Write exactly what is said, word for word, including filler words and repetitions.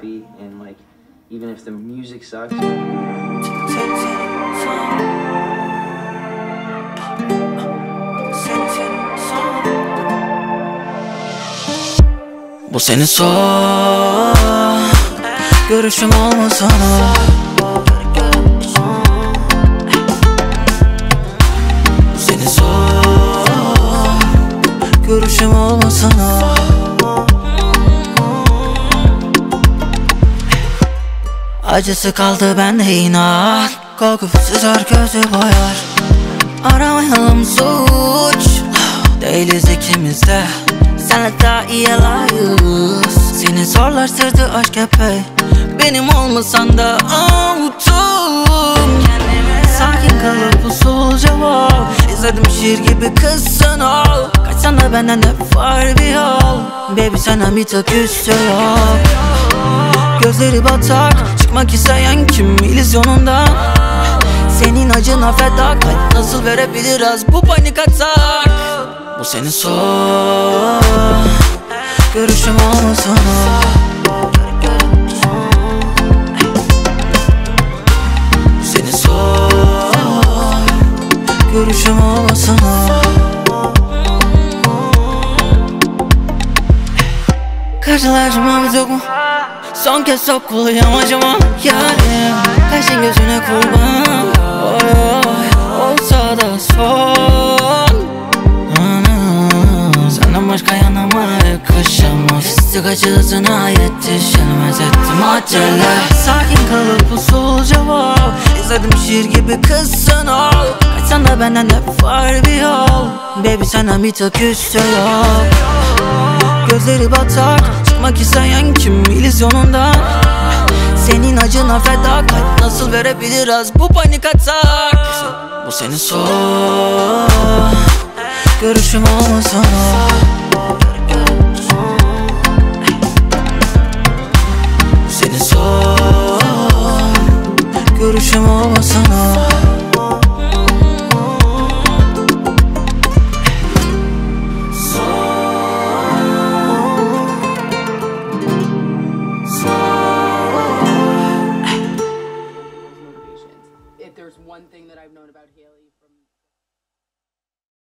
happy, and like even if the music sucks. Bu senin son görüşüm olmasın. Bu senin son görüşüm olmasın. Acısı kaldı bende inan, korkup sızar gözü boyar. Aramayalım suç, değiliz ikimiz de. Senle daha iyi layığız. Seni zorlaştırdı aşk epey. Benim olmasan da unuttum kendimi. Sakin kalıp usulca wow. İzledim şiir gibi kızsın ol. Kaçsan da benden hep var bir yol. Baby sana bir tek üstü yok. Gözleri batak, çıkmak isteyen kim illüzyonundan. Senin acına feda, kalp nasıl verebilir az bu panik atak. Bu senin son görüşüm olmasın. Bu senin son görüşüm olmasın. Karşılaşmamız yok mu? Son kez sokuluyum acıma yarim. Kaşın gözüne kurban. Oy oy olsa da son. Senden başka yanıma yakışamaz. Pislik acısına yetişemez ettim acele. Sakin kalıp usulca wow. İzledim şiir gibi kızsın ol. Kaçsan da benden hep var bir yol. Baby senden bir tek üstü yok. Gözleri batak, çıkmak isteyen kim illüzyonundan. Senin acına feda, kalp nasıl verebilir az bu panik atak. Bu senin son görüşüm olmasın. Bu senin son görüşüm olmasın. If there's one thing that I've known about Haley from